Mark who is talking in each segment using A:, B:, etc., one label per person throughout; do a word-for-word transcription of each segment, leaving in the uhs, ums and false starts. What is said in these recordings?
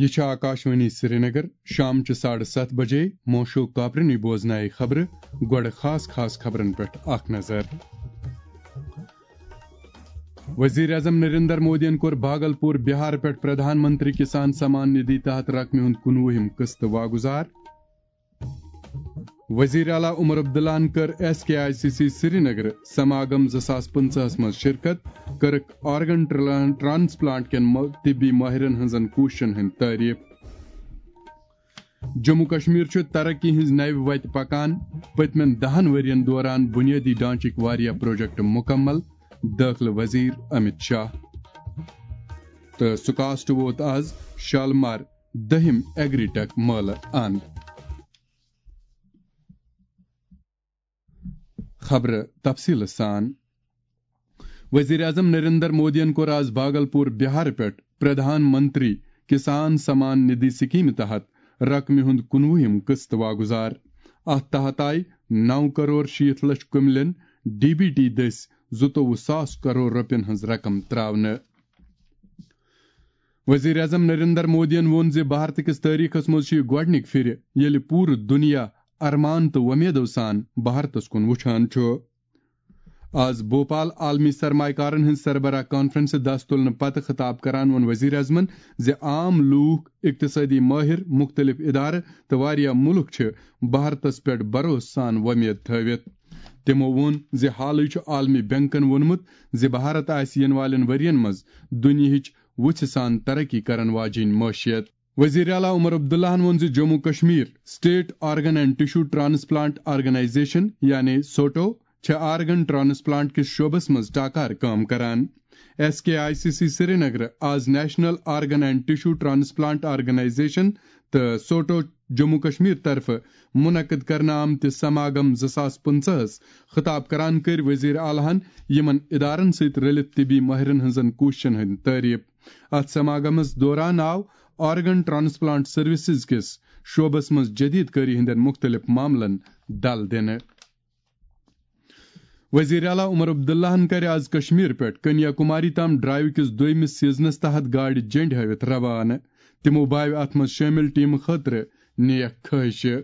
A: یہ آکاشوانی سری نگر شام چہ ساڑھے ست بجے موشو کاپرنی بوزنائے خبر گوڑ خاص خاص خبرن پہ اخ نظر۔ وزیر اعظم نریندر مودین کور بھاگلپور بہار پہ پردھان منتری کسان سمان ندھی تحت رقم ہند کنوہم قسط واگزار۔ وزیر اعلیٰ عمر عبداللہ کر ایس کے آئی سی سی سری نگر سماگم زاس پنچہس مز شرکت، کرک آرگن ٹرانسپلانٹ کن طبی ماہرن ہنزن کوششن ہند تعریف۔ جموں کشمیر چھ ترقی ہز نو وت پکان، پتمن دہن ورین دوران بنیادی ڈھانچک واریاہ پروجیکٹ مکمل، داخلہ وزیر امت شاہ۔ تو سکاسٹ ووت آز شالمار دہم ایگری ٹیک مالہ اند۔ خبر تفصیل سان۔ وزیر اعظم نریندر مودین کور آز بھاگلپور بہار پہ پردھان منتری کسان سمان ندھی سکیم تحت رقم ہند کنوہم قسط واگزار۔ ات تحت آئی نو کروڑ شیت لچھ کملین ڈی بی ٹی دس زٕتووُہ ساس کروڑ رۄپین ہنز رقم تراونہٕ۔ وزیر اعظم نریندر مودین ووٚن زِ بھارت کس تٲریخس منٛز چھُ یہِ گۄڈنِک پھِرِ ییٚلہِ پوٗرٕ دُنیا ارمان تہٕ وۄمیدو سان بھارتس کُن وٕچھان چھُ۔ آز بھوپال عالمی سرمایہ کارن ہٕنٛز سربراہ کانفرنسہِ دست تُلنہٕ پتہٕ خطاب کران ووٚن وزیر اعظمن زِ عام لوٗکھ، اقتصٲدی مٲہر، مختلف ادارٕ تہٕ واریاہ مُلک چھِ بھارتس پٮ۪ٹھ بھروسہٕ سان وۄمید تھٲوِتھ۔ تمو ووٚن زِ حالٕے چھُ عالمی بینکن ووٚنمُت زِ بھارت آسہِ یِنہٕ والٮ۪ن ؤرین منٛز دُنیاہٕچ وُژھِ سان ترقی کرن واجیٚنۍ معیشیت۔ وزیر اعلیٰ عمر عبداللہن ووٚن زِ Jammu Kashmir State Organ and Tissue Transplant Organisation یعنی سوٹو چھےٚ آرگن ٹرانسپلانٹ کس شعبس منٛز ٹاکار کٲم کران۔ ایس کے آئی سی سی سری نگر آز National Organ and Tissue Transplant Organisation تہٕ سوٹو جموں کشمیر طرفہٕ منعقد کرنہٕ آمتہِ سماگم زٕساس پنژہس خطاب کران کٔرۍ وزیر اعلیٰ یمن ادارن سۭتۍ رلِتھ طبی ماہرن ہنزن کوششن ہٕنٛدۍ تعریف۔ اتھ سماگمس دوران آو آرگن ٹرانسپلانٹ سروسز کس شعبس منٛز جدید کٲری ہٕنٛدٮ۪ن مختلف معاملن دل دِنہٕ۔ وزیر اعلیٰ عمر عبداللہن کر آز کشمیر پہ کنیا کماری تام ڈرائیو کس دویمس سیزنس تحت گاڑِ جنڈ ہٲوِتھ روانہٕ۔ تمو باوِ اتھ منٛز شٲمل ٹیمہٕ خٲطرٕ نیک خٲہشہِ۔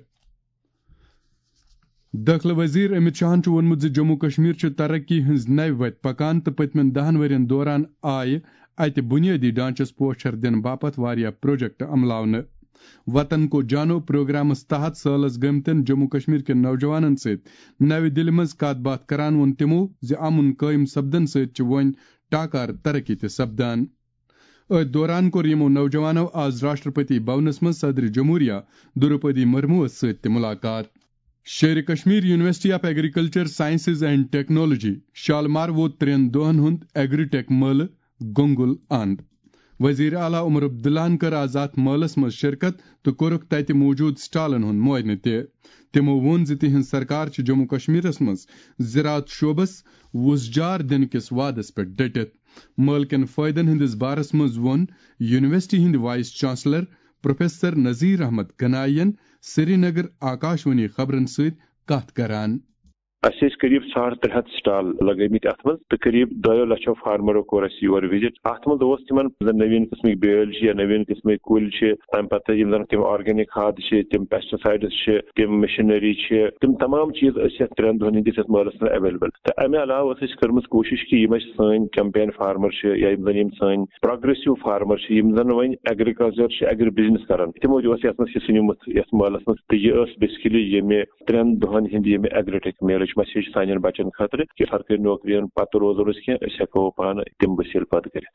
A: داخلہ وزیر امت شاہن چھُ ووٚنمُت زِ جموں کشمیر چھُ ترقی ہٕنٛز نوِ وتہِ پکان تہٕ پٔتمٮ۪ن دہن ؤرین دوران آیہِ اتہِ بنیٲدی ڈھانچس پوچھر دِنہٕ باپتھ واریاہ پروجیکٹ عملاونہٕ۔ وطن کو جانو پروگرامس تحت سٲلس گٔمتٮ۪ن جموں کشمیر کٮ۪ن نوجوانن سۭتۍ نوِ دِلہِ منٛز کتھ باتھ کران ووٚن تِمو زِ امُن قٲیِم سپدن سۭتۍ چھِ وۄنۍ ٹاکار ترقی تہِ سپدان۔ أتھۍ دوران کوٚر یِمو نوجوانو آز راشٹرپتی بھونس منٛز صدر جمہوریہ دروپدی مرموٗوس سۭتۍ تہِ ملاقات۔ Sher Kashmir University of Agriculture Sciences and Technology Shalimar ووت ترٛٮ۪ن دۄہن ہُنٛد ایگری ٹیک مٲلہٕ گونگل اند۔ وزیر اعلیٰ عمر عبداللہن کٔر آز اتھ مٲلس منٛز شرکت تہٕ کوٚرُکھ تتہِ موٗجوٗد سٹالن ہُنٛد معائنہٕ تہِ۔ تمو ووٚن زِ تِہنٛز سرکار چھِ جموں کشمیرس منٛز زراعت شعبس وُزجار دِنہٕ کِس وعدس پٮ۪ٹھ ڈٔٹِتھ۔ مٲلہٕ کٮ۪ن فٲیدن ہٕنٛدِس بارس منٛز ووٚن یونیورسٹی ہٕنٛدۍ vice chancellor professor Nazir Ahmad Ganai Srinagar Akashvani خبرن سۭتۍ کتھ کران۔
B: اَسہِ ٲسۍ قریب ساڑ ترٛےٚ ہتھ سٹال لگٲمٕتۍ اتھ منٛز تہٕ قریب دۄیو لچھو فارمرو کوٚر اَسہِ یور وِزٹ۔ اتھ منٛز اوس تِمن زن نویٖن قٕسمٕکۍ بیٲلۍ چھِ یا نویٖن قٕسمٕکۍ کُلۍ چھِ، تمہِ پتہٕ یِم زن تِم آرگینک کھاد چھِ، تِم پیسٹسایڈس چھِ، تِم مشیٖنری چھِ، تِم تمام چیٖز ٲسۍ یتھ ترٛٮ۪ن دۄہن ہٕنٛدِس یتھ مٲلس منٛز ایویلیبل۔ تہٕ امہِ علاوٕ ٲس اَسہِ کٔرمٕژ کوٗشش کہِ یِم اَسہِ سٲنۍ کیمپین فارمر چھِ یا یِم زن یِم سٲنۍ پروگریسو فارمر چھِ، یِم زن وۄنۍ ایگریکلچر چھِ ایگری بزنس کران، تِمو تہِ اوس یتھ منٛز حصہٕ نِمُت یتھ مٲلس منٛز۔ تہٕ یہِ ٲس بیسکلی ییٚمہِ ترٛٮ۪ن دۄہن ہٕنٛدِ ییٚمہِ ایگریٹیک میلٕچ مسیج سانٮ۪ن بچن خٲطرٕ کہ سرکٲری نوکرین پتہٕ روزو أسۍ کینٛہہ أسۍ ہٮ۪کو پانہٕ تِم وسیٖلہٕ پتہٕ کٔرِتھ۔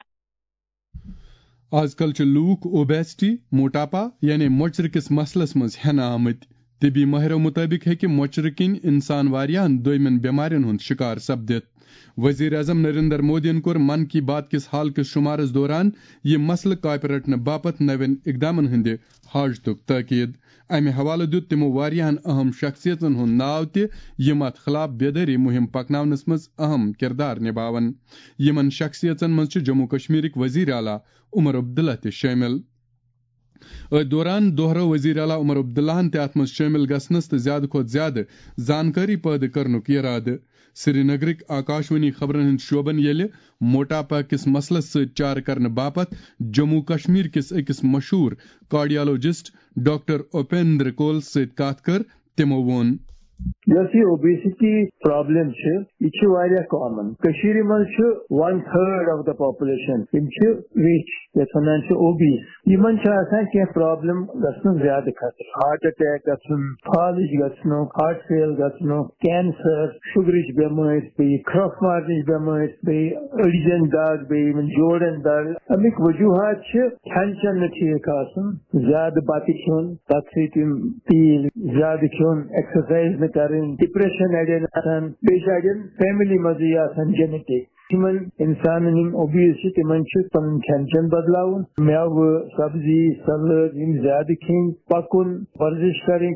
A: آز کل چھِ لوٗکھ اوبیسٹی موٹاپا یعنی مۄچرٕ کِس مسلس منٛز ہٮ۪نہٕ آمٕتۍ۔ طبی مٲہرو مُطٲبق ہیٚکہِ مۄچرٕ کِنۍ اِنسان واریاہن دویمٮ۪ن بٮ۪مارٮ۪ن ہُنٛد شِکار سپدِتھ۔ وزیر اعظم نریندر مودین کوٚر من کی بات کِس حال کِس شُمارس دوران یہِ مسلہٕ کاپہِ رٹنہٕ باپتھ نوٮ۪ن اقدامن ہٕنٛدِ حاجتُک تٲکیٖد۔ امہِ حوالہٕ دِیُت تِمو واریاہن اہم شخصیتن ہُنٛد ناو تہِ یِم اتھ خلاف بیدٲری مُہم پکناونس منٛز اہم کردار نِباون۔ یِمن شخصیتن منٛز چھِ جموں کشمیرٕکۍ وزیر اعلیٰ عمر عبداللہ تہِ شٲمِل۔ أتھۍ دوران دوہرٲو وزیر اعلیٰ عمر عبداللہن تہِ اتھ منٛز شٲمِل گژھنس تہٕ زیادٕ کھۄتہٕ زیادٕ زانکٲری پٲدٕ کرنُک اِرادٕ۔ سری نگرک آکاشوانی خبرن ہند شعبن یل موٹاپا کس مسلس ست چار کرنے باپت جموں کشمیر کس اکس مشہور کارڈیالوجسٹ ڈاکٹر اپیندر کول ست کات کر تمو وون
C: یس یہ اوبیسٹی پرابلم یہ کامن من one third of the population reach یس ونان اوبیس ان کی پرابلم گھن زیادہ خطر ہارٹ اٹیک گھن فالج گھن ہارٹ فیل گھن کینسر شگرچ بماری بی کھرف مارنچ بماری بی اڑجن دگ بی جوڑن دگ امیک وجوہات کھین چین نا ٹھیک آسن زیادہ بتہ کھیون تک ستم تیل زیادہ کھیون ایکسرسائز کریں ڈپریشن اڑین آسان بیس اڑین فیملی مزے آسان جینیٹک تمن انسان اوبیس تمن پن کھین چین بدلاؤن میوہ سبزی سلاد زیادہ کھین پکن ورزش کریں.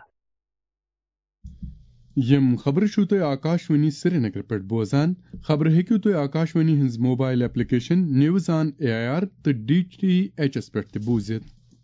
A: یم خبر چھو تہ آکاشوانی سری نگر پہ بوزان خبر ہیکو تہ آکاشوانی ہنز mobile application news on A I R تو ڈی ٹی ایچ ایس پہ تہ بوزت.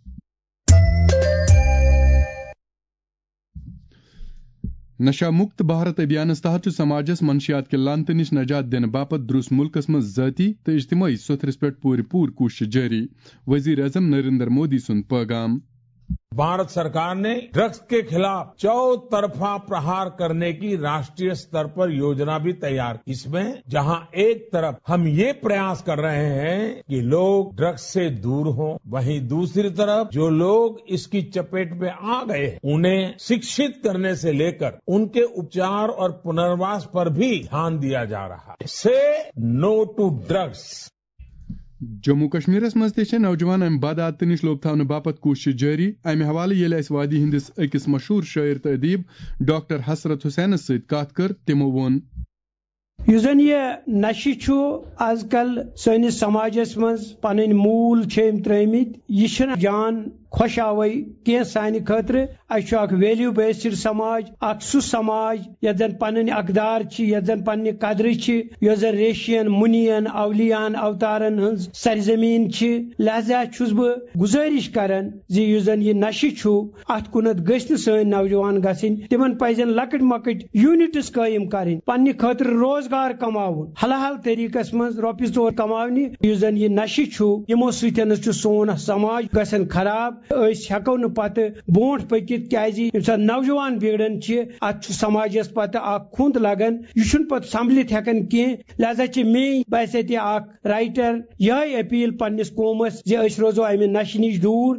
A: نشہ مکت بھارت ابھیانس تحت سماجس منشیات کے لانت نش نجات دن باپت دروس ملکس مز ذاتی تو اجتماعی ستھرس پہ پور پور کوشش جاری. وزیر اعظم نریندر مودی سن پیغام.
D: بھارت سرکار نے ڈرگس کے خلاف چوطرفہ پرہار کرنے کی راشٹریہ سطر پر یوجنا بھی تیار کی. اس میں جہاں ایک طرف ہم یہ پریاس کر رہے ہیں کہ لوگ ڈرگس سے دور ہوں، وہیں دوسری طرف جو لوگ اس کی چپیٹ میں آ گئے انہیں شکشت کرنے سے لے کر ان کے اپچار اور پنرواس پر بھی دھیان دیا جا رہا ہے. Say no to drugs.
A: Jammu کشمیرس مز تہ نوجوان ام بد عادت نش لوب تھونہ باپت کوشش جاری. امہ حوالہ یل اس وادی ہندس اکس مشہور شاعر تو ادیب ڈاکٹر حسرت حسینس ست کات کر تمو وون
E: یس زن یہ نشہ آز کل سنس سماجس مز پن مول ترمت یہ جان خوش آوئی کی سانہ خاطر اچھ اخ ویلیو بیسڈ سماج اخ سہ سماج یت زن پن اقدار یت زن پنہ قدر یس زن ریشین منین اولیان اوتارن ہز سرزمین لہذا چھس بہ گزارش کران زی زن یہ نشہ ات کنت گھس سن نوجوان گھن تمن پزن لکٹ مکٹ یونٹس قائم کریں پنہ خاطر روزگار کماون حلال طریقس مز روپیس ژور کماونہ. یس زن یہ نشہ یمو سن سون سماج گھن خراب اس ہیکو نہ پتہ برونٹ پکت کیازِ نوجوان بگڑان ات سماجس پتہ اخ کھند لگان یہ پتہ سنبھلت ہیکان کی. لہذا چھ میں باسے تہ اخ رائٹر یہ اپیل پنس قومس زِ أسۍ روزو امہ نشہ نش دور.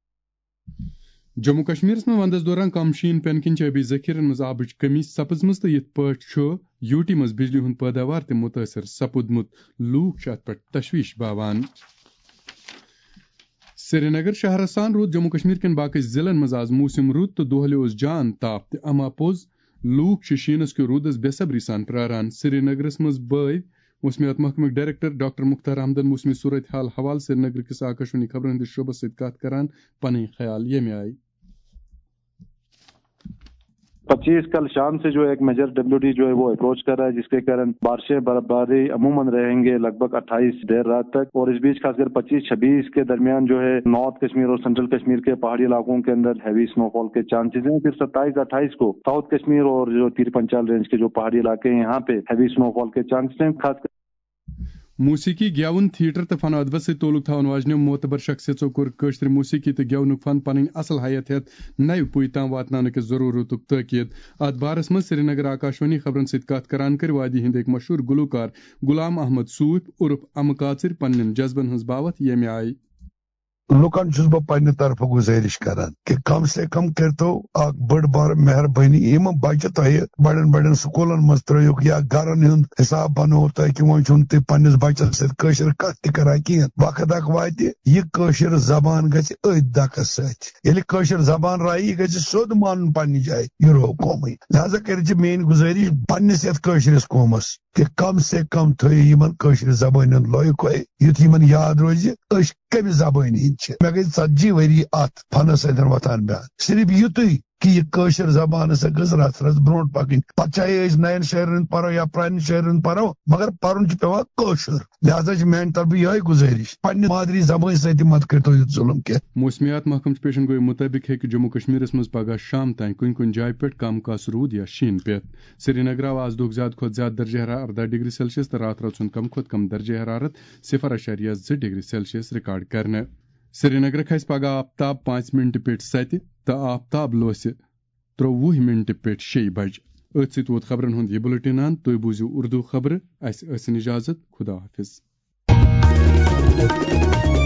A: جموں کشمیر میں وندس دوران کم شین پین کن ابھی ذخیرن مز آبچ کمی سپزمز تو یت پہ یوٹی مز بجلی ہند پیداوار تہ متاثر سپودمت. لوک ات پہ تشویش باوان. سری نگر شہر سان رود جموں کشمیر کن باقی ضلع مز آز موسم رود تو دہلی جان تاپ تہ اما پوز لوک شینس کے رودس بے صبری سان پراران. سری نگرس مز بٲے موسمیات محکمک ڈائریکٹر ڈاکٹر مختار احمدن موسمی صورت حال حوالہ سری نگر کس آکاشوانی خبرن ہندس شعبس ست کات کران پن خیال یہ آئی.
F: پچیس کل شام سے جو ایک میجر ڈبلیو جو ہے وہ اپروچ کر رہا ہے جس کے کارن بارشیں برفباری عموماً رہیں گے لگ بھگ اٹھائیس دیر رات تک. اور اس بیچ خاص کر پچیس چھبیس کے درمیان جو ہے نارتھ کشمیر اور سینٹرل کشمیر کے پہاڑی علاقوں کے اندر ہیوی سنو فال کے چانسز ہیں. پھر ستائیس اٹھائیس کو ساؤتھ کشمیر اور جو تیر پنچال رینج کے جو پہاڑی علاقے ہیں یہاں پہ ہیوی سنو فال کے چانسز ہیں. خاص کر
A: موسیقی گیون تھیٹر تو فن ادبس ست تعلق تھون واجنو معتبر شخصیتوں کور کشتر موسیقی تو گیونک فن پن اصل حیثیت نو پوی تام واتنانے کی ضرورت تاکید. ات بارس مز سری نگر آکاشوانی خبرن ست کات کران کر وادی ہند ایک مشہور گلوکار غلام احمد صوف عرف ام قاصر پنن جذبن ہز باوت یمہ آئی.
G: لوکن چھس بہ پنہ طرف گزارش کران کہ کم سے کم کرتو اک بڑ بار مہربانی یم بچہ تہ بڑن بڑن سکولن مز ترٲیوک یا گرن ہند حساب بنو تاکہ وۄنۍ چھُنہٕ تُہۍ پننس بچس سۭتۍ کٲشر کتھ تہِ کران کہیٖنۍ. وقت اکھ واتہِ یہِ کٲشر زبان گژھِ أتھۍ دکس سۭتۍ. ییٚلہِ کٲشر زبان رایہِ یہِ گژھِ سیوٚد مانُن پننہِ جایہِ یہِ رو قومٕے. لہذا کٔرِتھ چھِ میٲنۍ گزٲرش پننس یتھ کٲشرس قومس کہ کم سے کم تھٲیِو یمن کٲشر زبٲنۍ ہُنٛد لٲیِک یُتھ یمن یاد روزِ أسۍ کمہِ زبٲنۍ ہٕنٛدۍ پہن مے گئی ژتجی وری ات فنس ستن وتان بیان صرف یتھے کہ یہ قشر زبان سا گز رس رس برو پکن پتہ چاہے نین شہرن پرو یا پرانن شہرن پرو مگر پرن پیوان قشر لہذا میانہ طرف یہ گزارش پنہ مادری زبان ست مت کرتو یہ ظلم کی.
A: موسمیات محکمہ پیشن گوئی مطابق ہے کہ جموں کشمیر مز پگہ شام تین کن کن جائے پہ کم کس رود یا شین پیت. سری نگر آو آز دہ زیادہ کھت زیادہ درجہ حرارت اردہ ڈگری سیلسیس تو رات رات سن کم کھت کم درجہ حرارت صفر اشاریہ زٕ ڈگری سیلسیس ریکارڈ کرنے. سری نگر کھس پگہ آفتاب پانچ منٹ پہ ست تو آفتاب لوس تروہ منٹ پہ شی بج. ات ست ووت خبرن ہند یہ بلٹن ان تھی بوزو اردو خبر اس اجازت خدا حافظ.